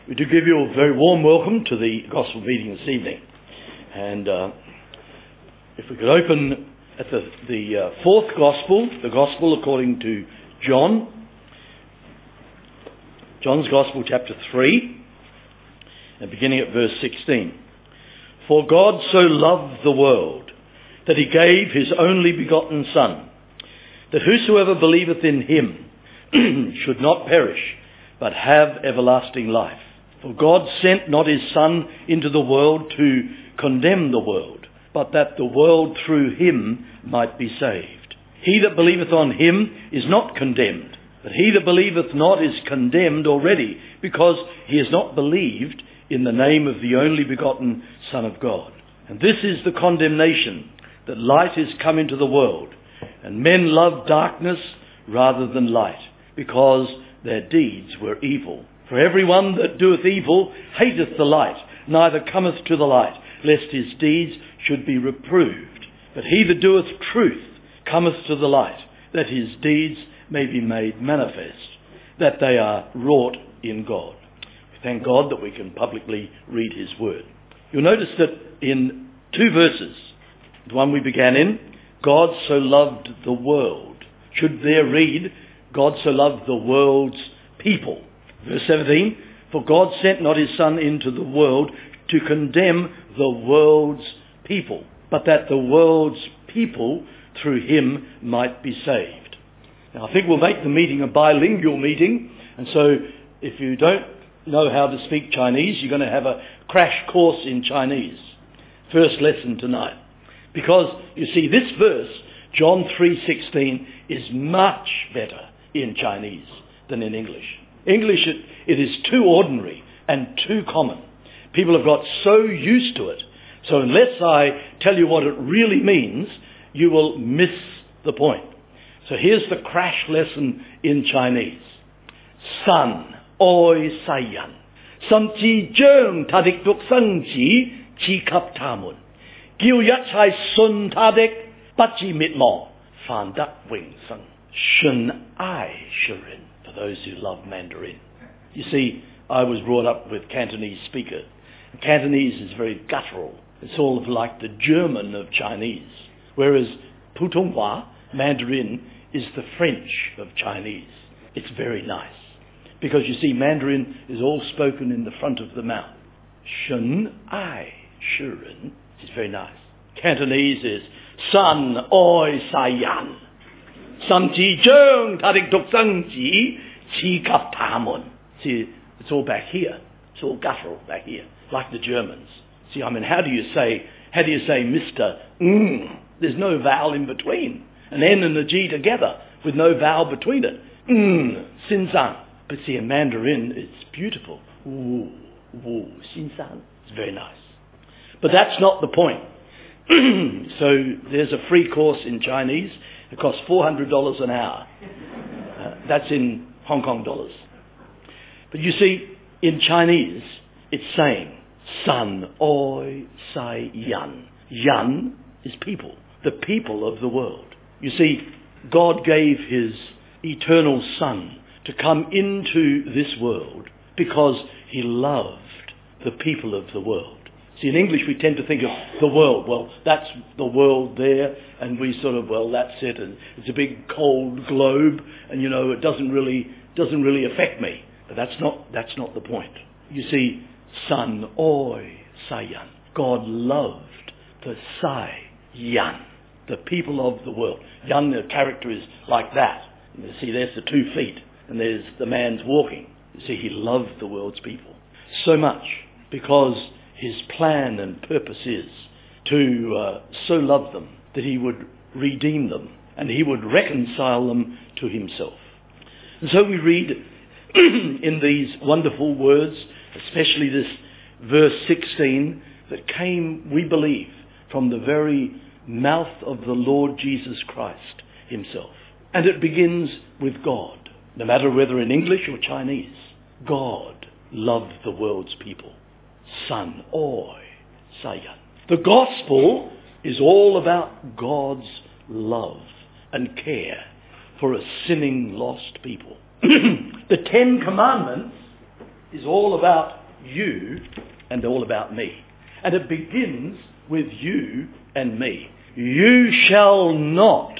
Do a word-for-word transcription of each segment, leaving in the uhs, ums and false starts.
We do give you a very warm welcome to the Gospel meeting this evening. And uh, if we could open at the, the uh, fourth Gospel, the Gospel according to John, John's Gospel chapter three, and beginning at verse sixteen. For God so loved the world, that he gave his only begotten Son, that whosoever believeth in him should not perish, but have everlasting life. For God sent not his Son into the world to condemn the world, but that the world through him might be saved. He that believeth on him is not condemned, but he that believeth not is condemned already, because he has not believed in the name of the only begotten Son of God. And this is the condemnation, that light is come into the world, and men love darkness rather than light, because their deeds were evil. For every one that doeth evil hateth the light, neither cometh to the light, lest his deeds should be reproved. But he that doeth truth cometh to the light, that his deeds may be made manifest, that they are wrought in God. We thank God that we can publicly read his word. You'll notice that in two verses, the one we began in, God so loved the world, should there read, God so loved the world's people. Verse seventeen, for God sent not his Son into the world to condemn the world's people, but that the world's people through him might be saved. Now I think we'll make the meeting a bilingual meeting, and so if you don't know how to speak Chinese, you're going to have a crash course in Chinese. First lesson tonight. Because, you see, this verse, John three sixteen, is much better in Chinese than in English. English, it, it is too ordinary and too common. People have got so used to it. So unless I tell you what it really means, you will miss the point. So here's the crash lesson in Chinese. San oi sayan. Sam chi jeng tadik duk sang ji chi kap tamun. Giu yat chai sun tadik bachi mit mo. Fan dak wing sung. Shun ai shirin. For those who love Mandarin. You see, I was brought up with Cantonese speaker. Cantonese is very guttural. It's sort of like the German of Chinese. Whereas Putonghua, Mandarin, is the French of Chinese. It's very nice. Because you see, Mandarin is all spoken in the front of the mouth. Shun ai shiren is very nice. Cantonese is San oi sayan. Sam chi jeng tadik duk sang ji chi kap tamun. See, it's all back here. It's all guttural back here, like the Germans. See, I mean, how do you say, how do you say Mister Mm? There's no vowel in between. An N and a G together with no vowel between it. Mm, sin san. But see, in Mandarin, it's beautiful. Wu, wu, sin san. It's very nice. But that's not the point. So there's a free course in Chinese. It costs four hundred dollars an hour. Uh, that's in Hong Kong dollars. But you see, in Chinese, it's saying, San oi sai yan. Yan is people, the people of the world. You see, God gave his eternal Son to come into this world because he loved the people of the world. See, in English we tend to think of the world. Well, that's the world there, and we sort of, well, that's it, and it's a big cold globe, and you know, it doesn't really doesn't really affect me. But that's not that's not the point. You see, San oi sayan. God loved the Sai Yan, the people of the world. Yan, the character is like that. You see, there's the two feet, and there's the man's walking. You see, he loved the world's people so much because his plan and purpose is to uh, so love them that he would redeem them and he would reconcile them to himself. And so we read in these wonderful words, especially this verse sixteen, that came, we believe, from the very mouth of the Lord Jesus Christ himself. And it begins with God. No matter whether in English or Chinese, God loved the world's people. San oi sayan. The gospel is all about God's love and care for a sinning, lost people. The Ten Commandments is all about you and all about me. And it begins with you and me. You shall not.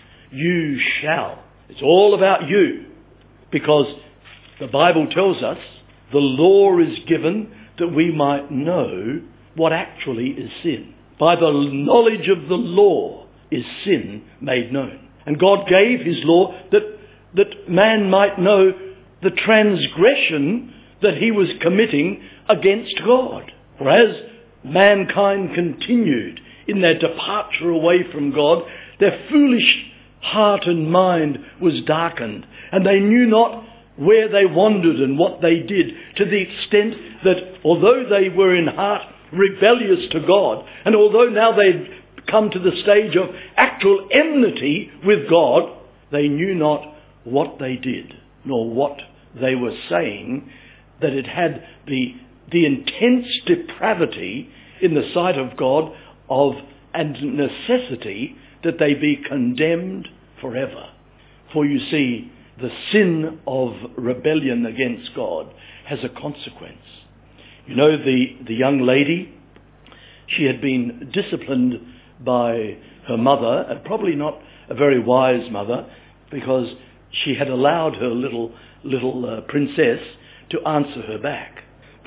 You shall. It's all about you. Because the Bible tells us the law is given that we might know what actually is sin. By the knowledge of the law is sin made known. And God gave his law that, that man might know the transgression that he was committing against God. For as mankind continued in their departure away from God, their foolish heart and mind was darkened, and they knew not where they wandered and what they did, to the extent that although they were in heart rebellious to God, and although now they'd come to the stage of actual enmity with God, they knew not what they did, nor what they were saying, that it had the, the intense depravity in the sight of God of and necessity that they be condemned forever. For you see, the sin of rebellion against God has a consequence. You know, the, the young lady, she had been disciplined by her mother, and probably not a very wise mother, because she had allowed her little little uh, princess to answer her back.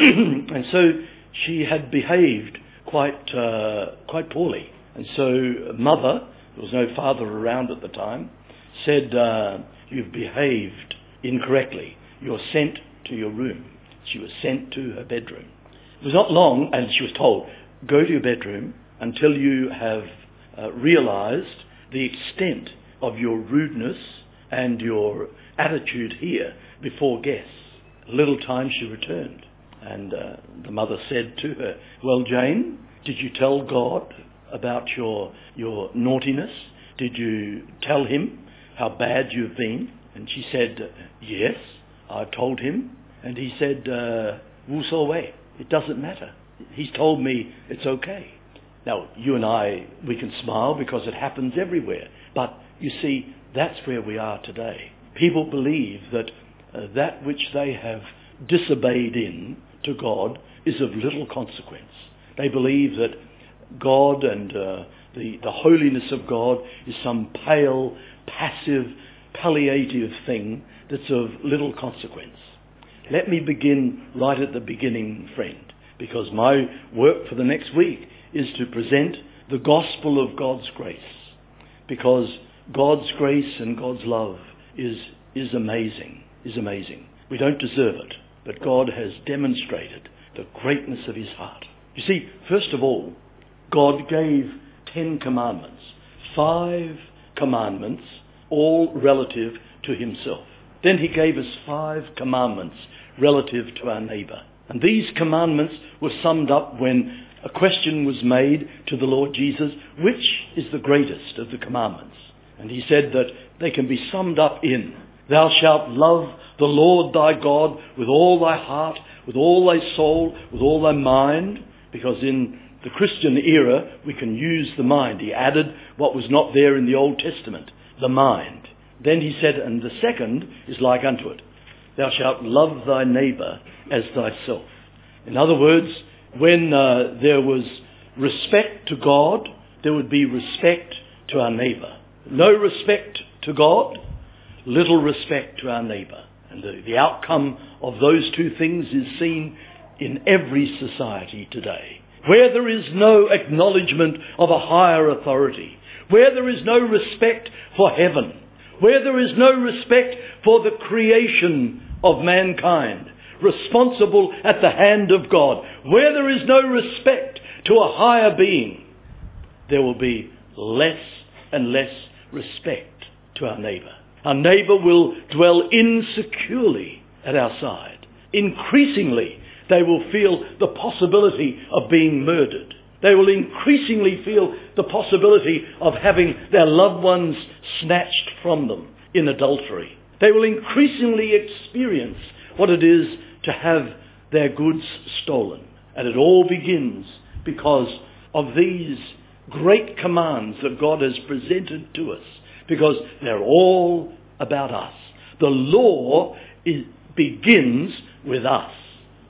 And so she had behaved quite uh, quite poorly. And so mother, there was no father around at the time, said, uh, you've behaved incorrectly. You're sent to your room. She was sent to her bedroom. It was not long, and she was told, go to your bedroom until you have uh, realized the extent of your rudeness and your attitude here before guests. A little time she returned, and uh, the mother said to her, well, Jane, did you tell God about your your naughtiness? Did you tell him how bad you've been? And she said, yes, I told him. And he said, uh, wo so wei, it doesn't matter. He's told me it's okay. Now, you and I, we can smile because it happens everywhere. But you see, that's where we are today. People believe that uh, that which they have disobeyed in to God is of little consequence. They believe that God and uh, the, the holiness of God is some pale, passive, palliative thing that's of little consequence. Let me begin right at the beginning, friend, because my work for the next week is to present the gospel of God's grace, because God's grace and God's love is is amazing, is amazing. We don't deserve it, but God has demonstrated the greatness of his heart. You see, first of all, God gave ten commandments, five commandments, all relative to himself. Then he gave us five commandments relative to our neighbour. And these commandments were summed up when a question was made to the Lord Jesus, which is the greatest of the commandments? And he said that they can be summed up in, thou shalt love the Lord thy God with all thy heart, with all thy soul, with all thy mind, because in the Christian era we can use the mind. He added what was not there in the Old Testament, the mind. Then he said, and the second is like unto it, thou shalt love thy neighbour as thyself. In other words, when uh, there was respect to God, there would be respect to our neighbour. No respect to God, little respect to our neighbour. And the, the outcome of those two things is seen in every society today. Where there is no acknowledgement of a higher authority, where there is no respect for heaven, where there is no respect for the creation of mankind, responsible at the hand of God, where there is no respect to a higher being, there will be less and less respect to our neighbour. Our neighbour will dwell insecurely at our side. Increasingly, they will feel the possibility of being murdered. They will increasingly feel the possibility of having their loved ones snatched from them in adultery. They will increasingly experience what it is to have their goods stolen. And it all begins because of these great commands that God has presented to us, because they're all about us. The law is, begins with us.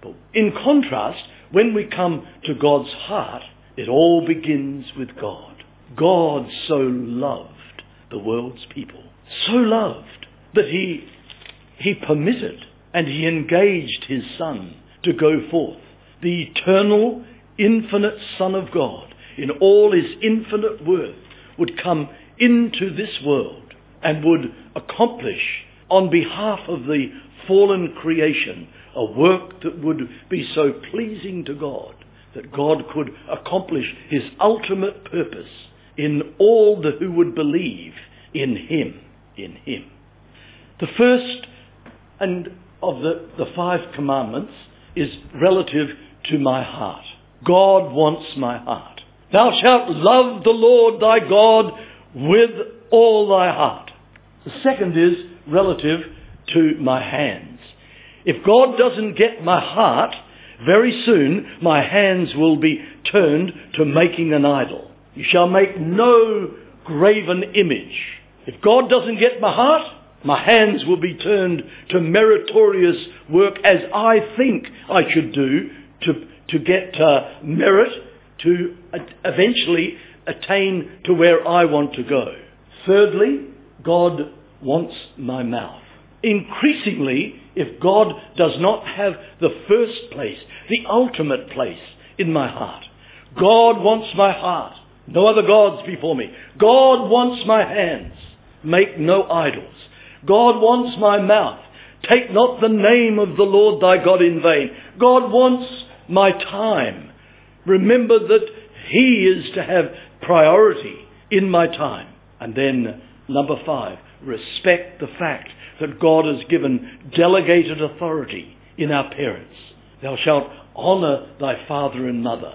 people. In contrast, when we come to God's heart, it all begins with God. God so loved the world's people, so loved that he, he permitted and he engaged his Son to go forth. The eternal, infinite Son of God, in all his infinite worth, would come into this world and would accomplish on behalf of the fallen creation a work that would be so pleasing to God that God could accomplish his ultimate purpose in all the who would believe in him, in him. The first and of the, the five commandments is relative to my heart. God wants my heart. Thou shalt love the Lord thy God with all thy heart. The second is relative to my hands. If God doesn't get my heart, very soon my hands will be turned to making an idol. You shall make no graven image. If God doesn't get my heart, my hands will be turned to meritorious work as I think I should do to, to get uh, merit, to uh, eventually attain to where I want to go. Thirdly, God wants my mouth. Increasingly, if God does not have the first place, the ultimate place in my heart, God wants my heart. No other gods before me. God wants my hands. Make no idols. God wants my mouth. Take not the name of the Lord thy God in vain. God wants my time. Remember that he is to have priority in my time. And then, number five, respect the fact that God has given delegated authority in our parents. Thou shalt honour thy father and mother.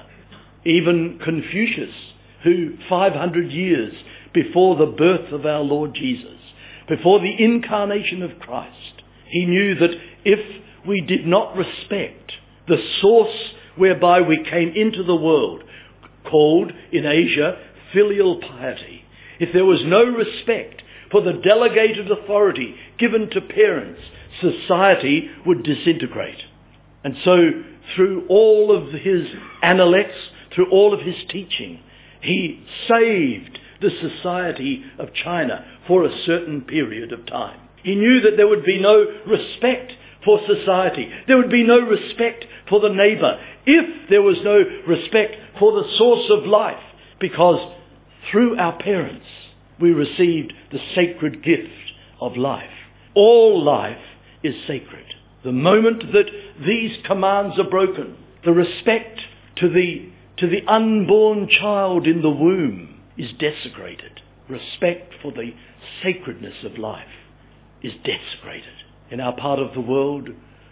Even Confucius, who five hundred years before the birth of our Lord Jesus, before the incarnation of Christ, he knew that if we did not respect the source whereby we came into the world, called in Asia filial piety, if there was no respect for the delegated authority given to parents, society would disintegrate. And so, through all of his analects, through all of his teaching, he saved the society of China for a certain period of time. He knew that there would be no respect for society. There would be no respect for the neighbour if there was no respect for the source of life, because through our parents we received the sacred gift of life. All life is sacred. The moment that these commands are broken, the respect to the to the unborn child in the womb is desecrated. Respect for the sacredness of life is desecrated. In our part of the world,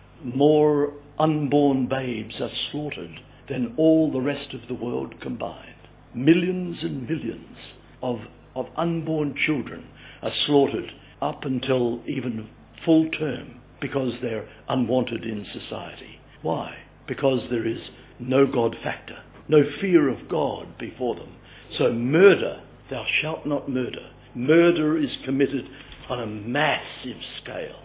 more unborn babes are slaughtered than all the rest of the world combined. Millions and millions of, of unborn children are slaughtered up until even full term because they're unwanted in society. Why? Because there is no God factor, no fear of God before them. So murder, thou shalt not murder. Murder is committed on a massive scale.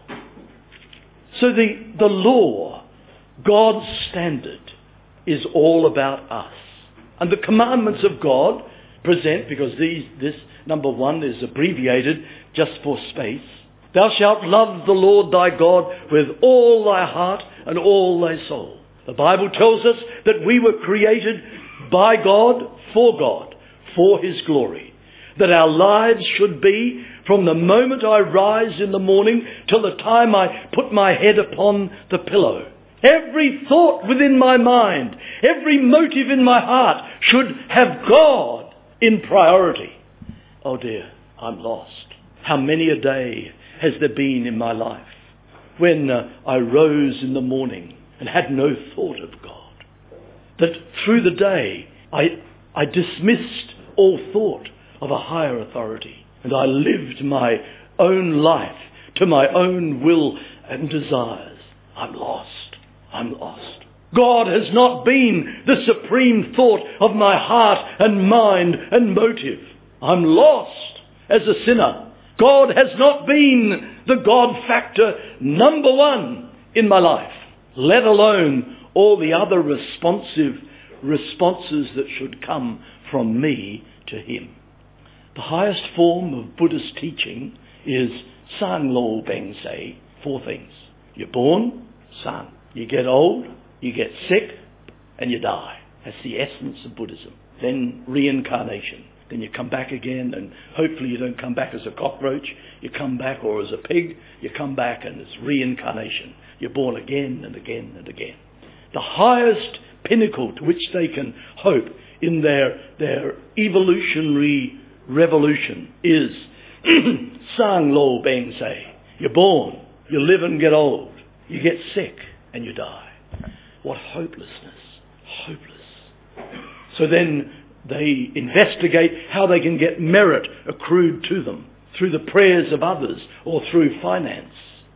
So the, the law, God's standard, is all about us. And the commandments of God present, because these, this number one is abbreviated just for space, thou shalt love the Lord thy God with all thy heart and all thy soul. The Bible tells us that we were created by God, for God, for his glory. That our lives should be, from the moment I rise in the morning till the time I put my head upon the pillow, every thought within my mind, every motive in my heart should have God in priority. Oh dear, I'm lost. How many a day has there been in my life when uh, I rose in the morning and had no thought of God? That through the day I, I dismissed all thought of a higher authority, and I lived my own life to my own will and desires. I'm lost. I'm lost. God has not been the supreme thought of my heart and mind and motive. I'm lost as a sinner. God has not been the God factor number one in my life, let alone all the other responsive responses that should come from me to him. The highest form of Buddhist teaching is Sang Lo Beng Se, four things. You're born, Sang. You get old, you get sick, and you die. That's the essence of Buddhism. Then reincarnation. Then you come back again, and hopefully you don't come back as a cockroach. You come back, or as a pig, you come back and it's reincarnation. You're born again and again and again. The highest pinnacle to which they can hope in their, their evolutionary revolution is Sang Lo Beng Se. You're born, you live and get old, you get sick and you die. What hopelessness. Hopeless. So then they investigate how they can get merit accrued to them through the prayers of others or through finance.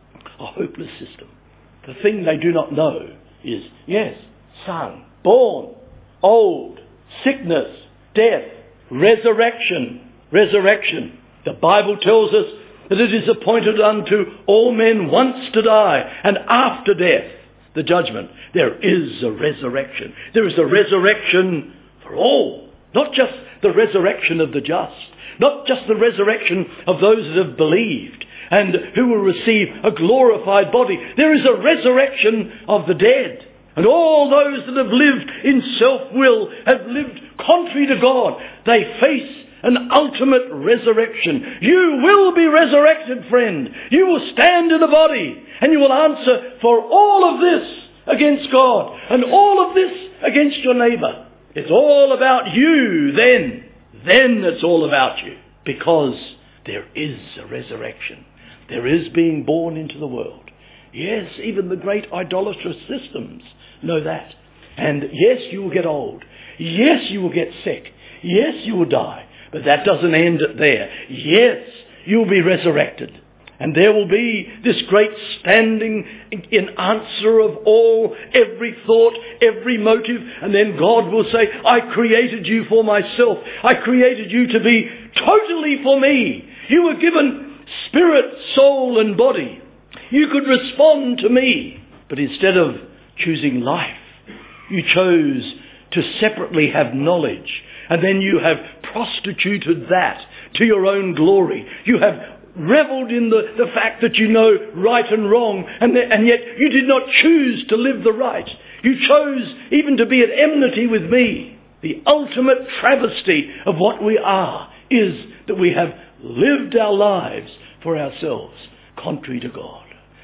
A hopeless system. The thing they do not know is, yes, Sang, born, old, sickness, death, resurrection, resurrection. The Bible tells us that it is appointed unto all men once to die, and after death, the judgment. There is a resurrection. There is a resurrection for all. Not just the resurrection of the just. Not just the resurrection of those that have believed and who will receive a glorified body. There is a resurrection of the dead. And all those that have lived in self-will, have lived contrary to God, they face an ultimate resurrection. You will be resurrected, friend. You will stand in a body and you will answer for all of this against God and all of this against your neighbour. It's all about you then. Then it's all about you, because there is a resurrection. There is being born into the world. Yes, even the great idolatrous systems know that. And yes, you will get old. Yes, you will get sick. Yes, you will die. But that doesn't end there. Yes, you will be resurrected. And there will be this great standing in answer of all, every thought, every motive. And then God will say, I created you for myself. I created you to be totally for me. You were given spirit, soul and body. You could respond to me. But instead of choosing life, you chose to separately have knowledge. And then you have prostituted that to your own glory. You have revelled in the, the fact that you know right and wrong, and, the, and yet you did not choose to live the right. You chose even to be at enmity with me. The ultimate travesty of what we are is that we have lived our lives for ourselves, contrary to God.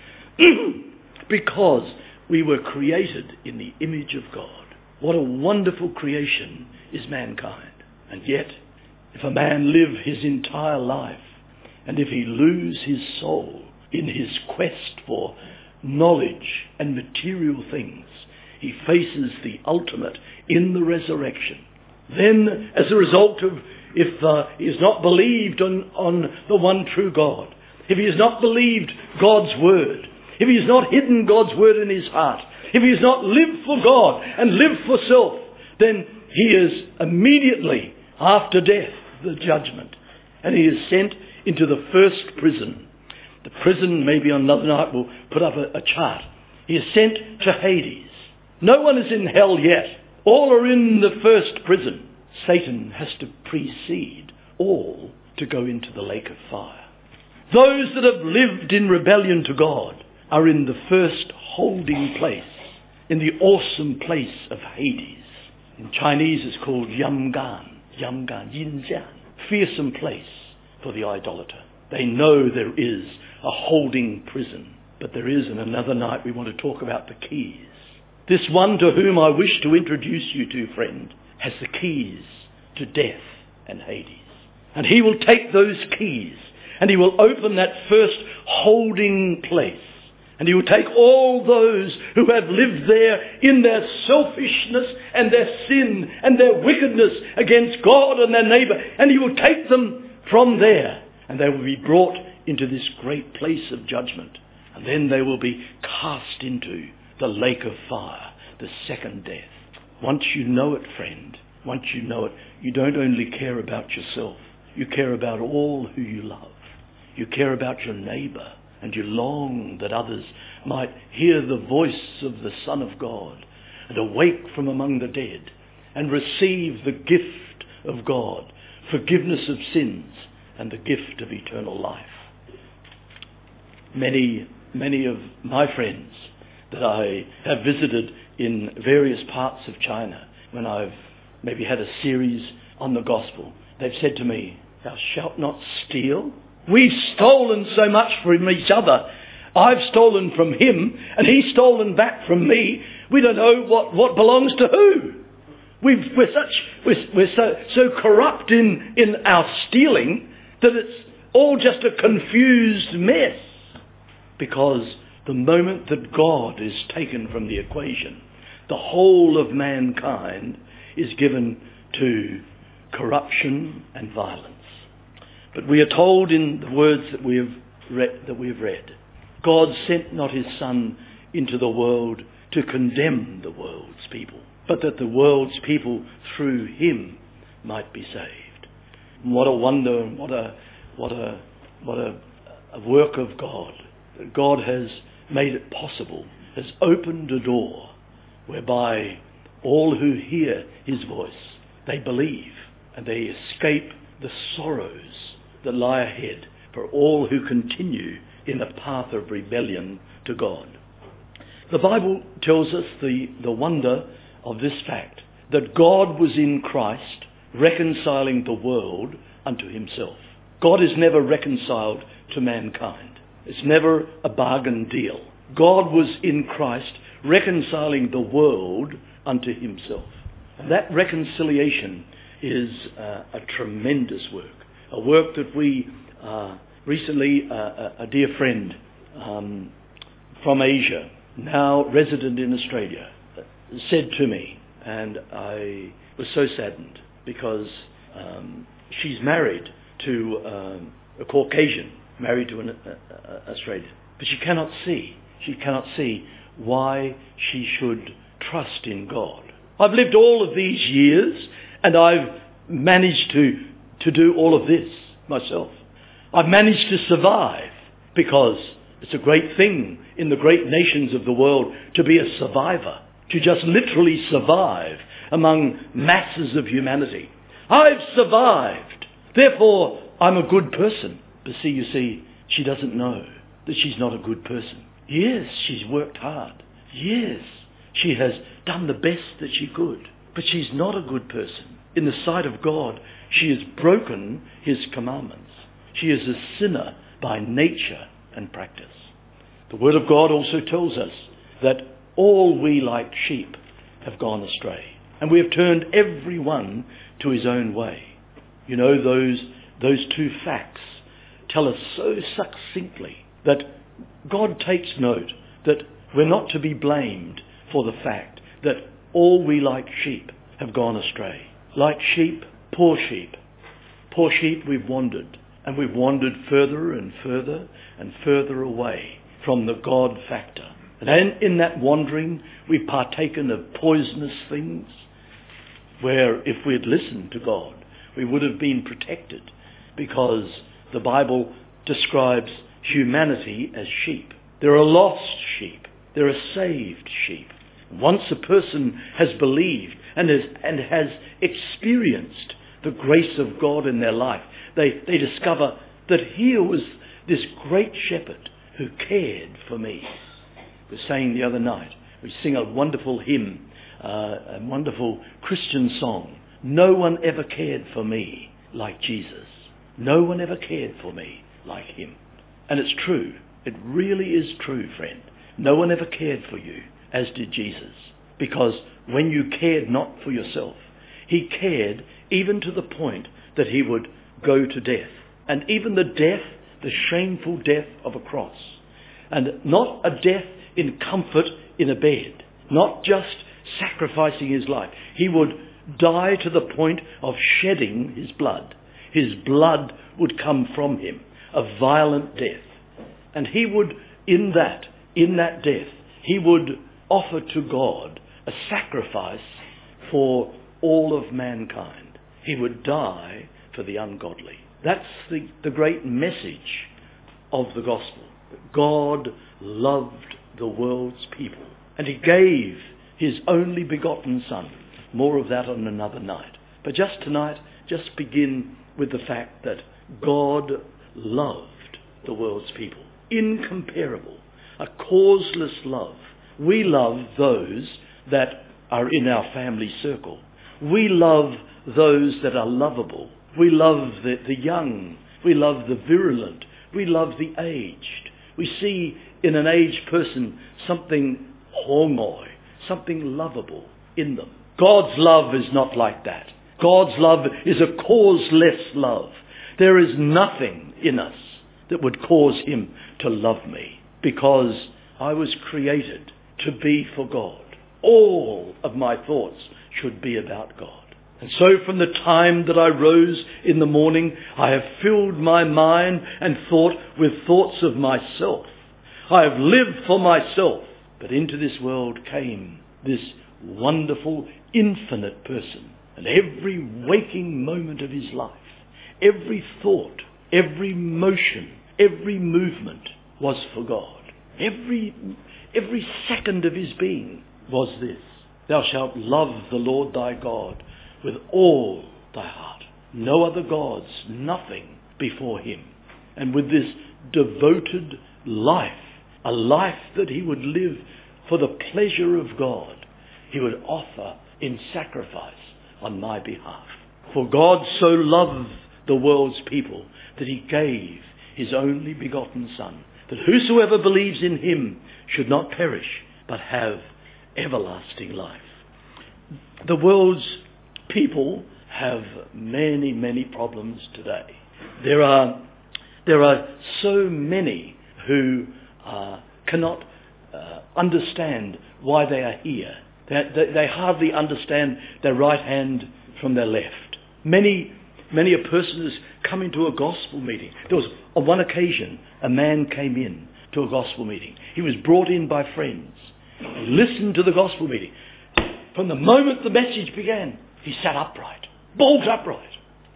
Because we were created in the image of God. What a wonderful creation is mankind. And yet, if a man live his entire life, and if he lose his soul in his quest for knowledge and material things, he faces the ultimate in the resurrection. Then, as a result of, if uh, he has not believed on, on the one true God, if he has not believed God's word, if he has not hidden God's word in his heart, if he has not lived for God and lived for self, then he is immediately after death, the judgment. And he is sent into the first prison. The prison, maybe on another night we'll put up a, a chart. He is sent to Hades. No one is in hell yet. All are in the first prison. Satan has to precede all to go into the lake of fire. Those that have lived in rebellion to God are in the first holding place, in the awesome place of Hades. In Chinese it's called Yamgan, Yamgan, Yinjian, fearsome place for the idolater. They know there is a holding prison, but there is, in another night we want to talk about the keys. This one to whom I wish to introduce you to, friend, has the keys to death and Hades. And he will take those keys and he will open that first holding place. And he will take all those who have lived there in their selfishness and their sin and their wickedness against God and their neighbour, and he will take them from there, and they will be brought into this great place of judgment. And then they will be cast into the lake of fire, the second death. Once you know it, friend, once you know it, you don't only care about yourself. You care about all who you love. You care about your neighbour. And you long that others might hear the voice of the Son of God and awake from among the dead and receive the gift of God, forgiveness of sins, and the gift of eternal life. Many, many of my friends that I have visited in various parts of China, when I've maybe had a series on the gospel, they've said to me, "Thou shalt not steal." We've stolen so much from each other. I've stolen from him and he's stolen back from me. We don't know what, what belongs to who. We've, we're such we're, we're so so corrupt in, in our stealing that it's all just a confused mess. Because the moment that God is taken from the equation, the whole of mankind is given to corruption and violence. But we are told in the words that we have read, that we have read, God sent not his Son into the world to condemn the world's people, but that the world's people through him might be saved. And what a wonder and what a what a what a, a work of God. That God has made it possible, has opened a door whereby all who hear his voice, they believe and they escape the sorrows that lie ahead for all who continue in the path of rebellion to God. The Bible tells us the, the wonder of this fact, that God was in Christ reconciling the world unto himself. God is never reconciled to mankind. It's never a bargain deal. God was in Christ reconciling the world unto himself. And that reconciliation is uh, a tremendous work. A work that we uh, recently, uh, a, a dear friend um, from Asia, now resident in Australia, said to me, and I was so saddened because um, she's married to um, a Caucasian, married to an uh, uh, Australian, but she cannot see, she cannot see why she should trust in God. I've lived all of these years and I've managed to, to do all of this myself. I've managed to survive because it's a great thing in the great nations of the world to be a survivor, to just literally survive among masses of humanity. I've survived, therefore I'm a good person. But see, you see, she doesn't know that she's not a good person. Yes, she's worked hard. Yes, she has done the best that she could. But she's not a good person. In the sight of God, she has broken his commandments. She is a sinner by nature and practice. The Word of God also tells us that all we like sheep have gone astray, and we have turned every one to his own way. You know, those, those two facts tell us so succinctly that God takes note that we're not to be blamed for the fact that all we like sheep have gone astray. Like sheep, poor sheep. Poor sheep, we've wandered. And we've wandered further and further and further away from the God factor. And in that wandering, we've partaken of poisonous things where if we had listened to God, we would have been protected, because the Bible describes humanity as sheep. There are lost sheep. There are saved sheep. Once a person has believed and has, and has experienced the grace of God in their life, they, they discover that here was this great shepherd who cared for me. We were saying the other night, we sing a wonderful hymn, uh, a wonderful Christian song. No one ever cared for me like Jesus. No one ever cared for me like him. And it's true. It really is true, friend. No one ever cared for you as did Jesus. Because when you cared not for yourself, he cared even to the point that he would go to death. And even the death, the shameful death of a cross. And not a death in comfort in a bed. Not just sacrificing his life. He would die to the point of shedding his blood. His blood would come from him. A violent death. And he would, in that, in that death, he would offer to God a sacrifice for all of mankind. He would die for the ungodly. That's the, the great message of the gospel. That God loved the world's people. And he gave his only begotten Son. More of that on another night. But just tonight, just begin with the fact that God loved the world's people. Incomparable. A causeless love. We love those that are in our family circle. We love those that are lovable. We love the, the young. We love the virulent. We love the aged. We see in an aged person something hongoi, something lovable in them. God's love is not like that. God's love is a causeless love. There is nothing in us that would cause him to love me, because I was created to be for God. All of my thoughts should be about God. And so from the time that I rose in the morning, I have filled my mind and thought with thoughts of myself. I have lived for myself. But into this world came this wonderful, infinite person. And every waking moment of his life, every thought, every motion, every movement was for God. Every, every second of his being was this: thou shalt love the Lord thy God with all thy heart. No other gods, nothing before him. And with this devoted life, a life that he would live for the pleasure of God, he would offer in sacrifice on my behalf. For God so loved the world's people that he gave his only begotten Son, that whosoever believes in him should not perish, but have everlasting life. The world's people have many, many problems today. There are, there are so many who uh, cannot uh, understand why they are here. They, they, they hardly understand their right hand from their left. Many, many a person has come into a gospel meeting. There was, on one occasion, a man came in to a gospel meeting. He was brought in by friends. He listened to the gospel meeting. From the moment the message began, he sat upright, bolt upright.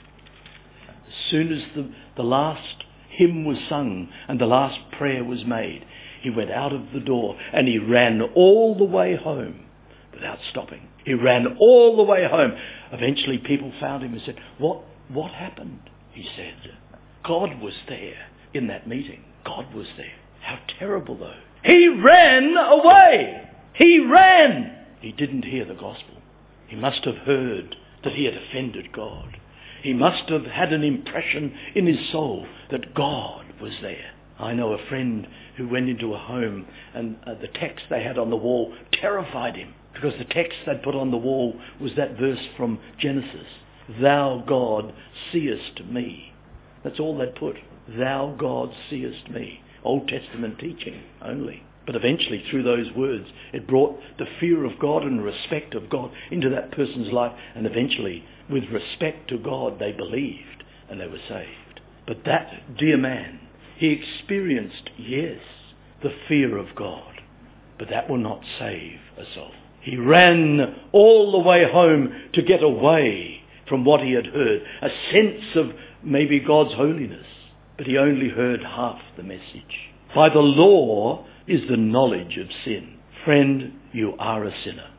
As soon as the, the last hymn was sung and the last prayer was made, he went out of the door and he ran all the way home without stopping. He ran all the way home. Eventually people found him and said, What, what happened? He said, God was there in that meeting. God was there. How terrible though. He ran away. He ran. He didn't hear the gospel. He must have heard that he had offended God. He must have had an impression in his soul that God was there. I know a friend who went into a home and uh, the text they had on the wall terrified him, because the text they'd put on the wall was that verse from Genesis. Thou, God, seest me. That's all they'd put. Thou, God, seest me. Old Testament teaching only. But eventually, through those words, it brought the fear of God and respect of God into that person's life. And eventually, with respect to God, they believed and they were saved. But that dear man, he experienced, yes, the fear of God. But that will not save a soul. He ran all the way home to get away from what he had heard. A sense of maybe God's holiness. But he only heard half the message. By the law is the knowledge of sin. Friend, you are a sinner.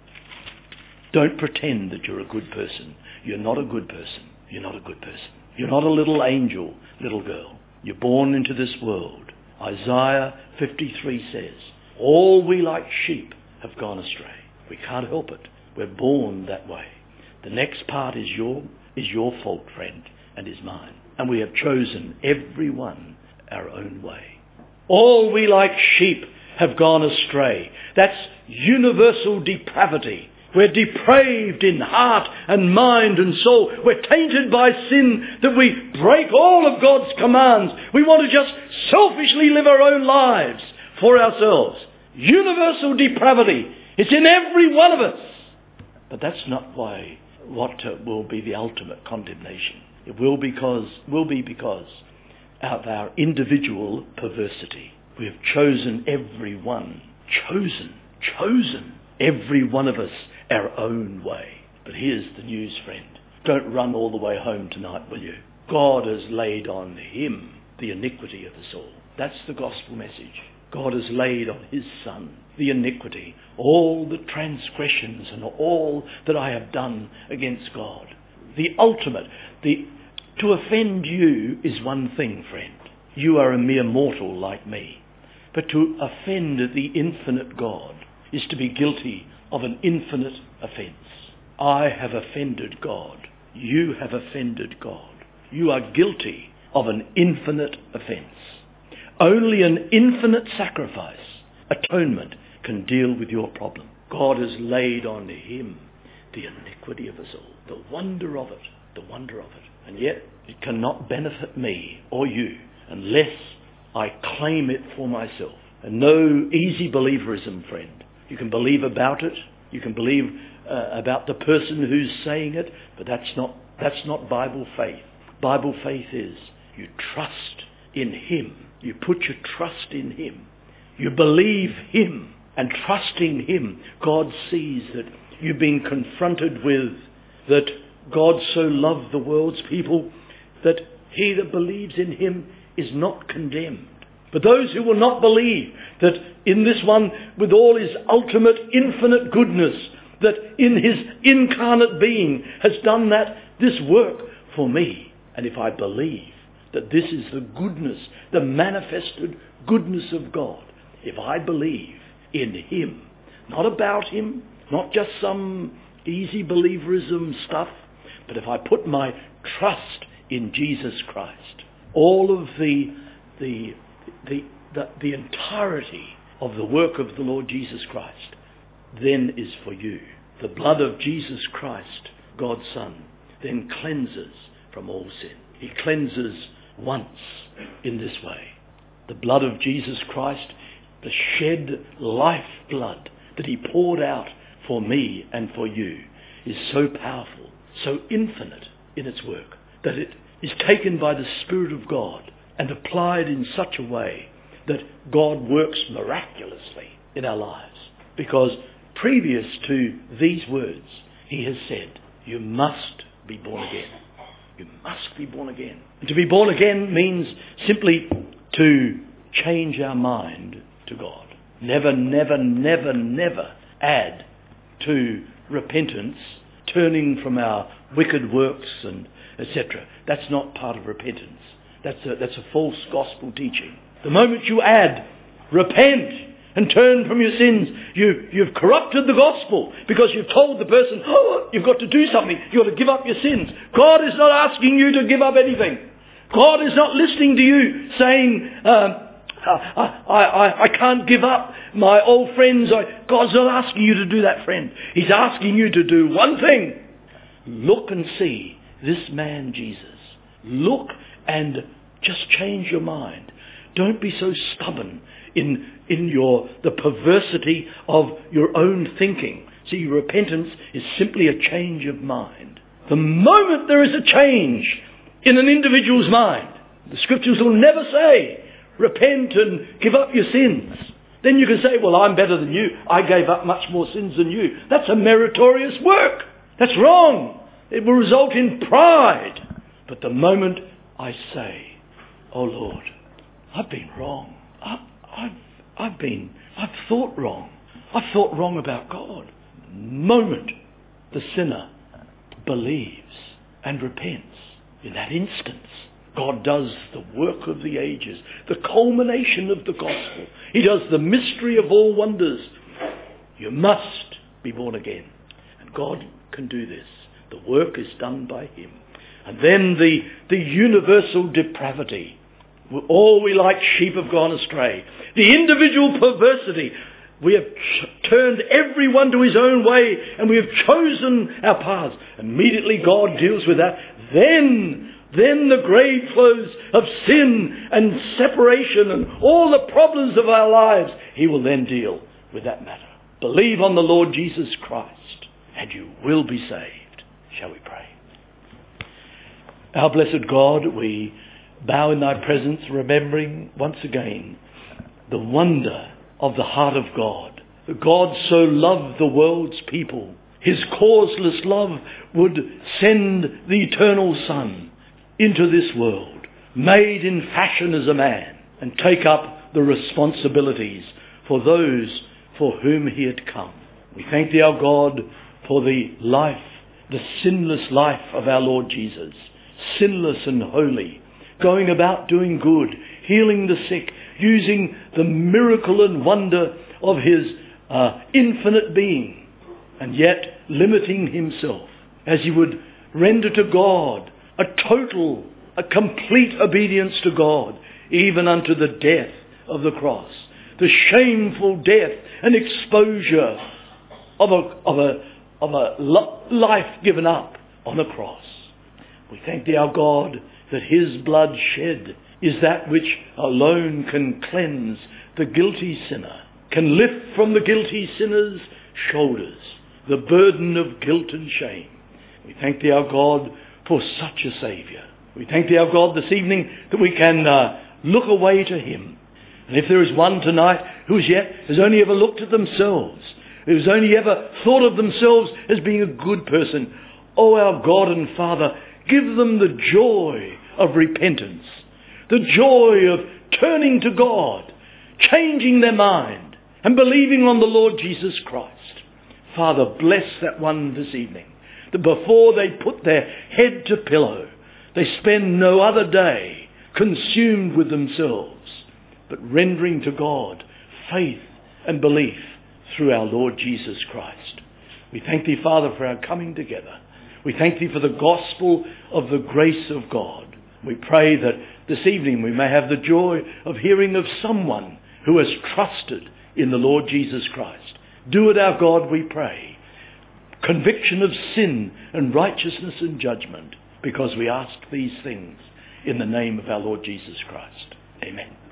Don't pretend that you're a good person. You're not a good person. You're not a good person. You're not a little angel, little girl. You're born into this world. Isaiah fifty-three says, all we like sheep have gone astray. We can't help it. We're born that way. The next part is your, is your fault, friend, and is mine. And we have chosen every one our own way. All we like sheep have gone astray. That's universal depravity. We're depraved in heart and mind and soul. We're tainted by sin that we break all of God's commands. We want to just selfishly live our own lives for ourselves. Universal depravity. It's in every one of us. But that's not why what uh, will be the ultimate condemnation. It will because will be because of our individual perversity. We have chosen every one. Chosen. Chosen. Every one of us our own way. But here's the news, friend. Don't run all the way home tonight, will you? God has laid on him the iniquity of us all. That's the gospel message. God has laid on his Son the iniquity, all the transgressions and all that I have done against God. The ultimate, the to offend you is one thing, friend. You are a mere mortal like me. But to offend the infinite God is to be guilty of an infinite offence. I have offended God. You have offended God. You are guilty of an infinite offence. Only an infinite sacrifice, atonement, can deal with your problem. God has laid on him the iniquity of us all. The wonder of it. The wonder of it. And yet it cannot benefit me or you unless I claim it for myself. And no easy believerism, friend. You can believe about it. You can believe uh, about the person who's saying it. But that's not, that's not Bible faith. Bible faith is you trust in him. You put your trust in him. You believe him. And trusting him, God sees that you've been confronted with that God so loved the world's people that he that believes in him is not condemned. But those who will not believe that in this one, with all his ultimate infinite goodness, that in his incarnate being has done that, this work for me. And if I believe that this is the goodness, the manifested goodness of God, if I believe in him, not about him, not just some easy believerism stuff, but if I put my trust in Jesus Christ, all of the the the the, the entirety of the work of the Lord Jesus Christ, then is for you. The blood of Jesus Christ, God's Son, then cleanses from all sin. He cleanses once in this way. The blood of Jesus Christ, the shed life blood that he poured out for me and for you, is so powerful, so infinite in its work, that it is taken by the Spirit of God and applied in such a way that God works miraculously in our lives. Because previous to these words, he has said, you must be born again. You must be born again. And to be born again means simply to change our mind to God. Never, never, never, never add to repentance, turning from our wicked works and et cetera. That's not part of repentance. That's a, that's a false gospel teaching. The moment you add, repent and turn from your sins, you, you've corrupted the gospel because you've told the person, oh, you've got to do something. You've got to give up your sins. God is not asking you to give up anything. God is not listening to you saying, um, I, I, I, I can't give up my old friends. I, God's not asking you to do that, friend. He's asking you to do one thing. Look and see this man Jesus. Look and just change your mind. Don't be so stubborn in in your the perversity of your own thinking. See, repentance is simply a change of mind. The moment there is a change in an individual's mind, the scriptures will never say, repent and give up your sins. Then you can say, well, I'm better than you. I gave up much more sins than you. That's a meritorious work. That's wrong. It will result in pride. But the moment I say, oh Lord, I've been wrong. I, I've, I've been, I've thought wrong. I've thought wrong about God. The moment the sinner believes and repents, in that instance, God does the work of the ages, the culmination of the gospel. He does the mystery of all wonders. You must be born again. And God can do this. The work is done by him. And then the, the universal depravity. All we like sheep have gone astray. The individual perversity. We have ch- turned everyone to his own way and we have chosen our paths. Immediately God deals with that. Then Then the grave clothes of sin and separation and all the problems of our lives, he will then deal with that matter. Believe on the Lord Jesus Christ and you will be saved. Shall we pray? Our blessed God, we bow in thy presence, remembering once again the wonder of the heart of God. God so loved the world's people. His causeless love would send the eternal Son into this world, made in fashion as a man, and take up the responsibilities for those for whom he had come. We thank thee, our God, for the life, the sinless life of our Lord Jesus, sinless and holy, going about doing good, healing the sick, using the miracle and wonder of his uh, infinite being, and yet limiting himself, as he would render to God a total, a complete obedience to God, even unto the death of the cross, the shameful death and exposure of a, of a, of a life given up on a cross. We thank thee, our God, that his blood shed is that which alone can cleanse the guilty sinner, can lift from the guilty sinner's shoulders the burden of guilt and shame. We thank thee, our God, for such a Saviour. We thank thee, our God, this evening that we can uh, look away to him. And if there is one tonight who as yet has only ever looked at themselves, who has only ever thought of themselves as being a good person, oh, our God and Father, give them the joy of repentance, the joy of turning to God, changing their mind and believing on the Lord Jesus Christ. Father, bless that one this evening, that before they put their head to pillow, they spend no other day consumed with themselves, but rendering to God faith and belief through our Lord Jesus Christ. We thank thee, Father, for our coming together. We thank thee for the gospel of the grace of God. We pray that this evening we may have the joy of hearing of someone who has trusted in the Lord Jesus Christ. Do it, our God, we pray. Conviction of sin and righteousness and judgment, because we ask these things in the name of our Lord Jesus Christ. Amen.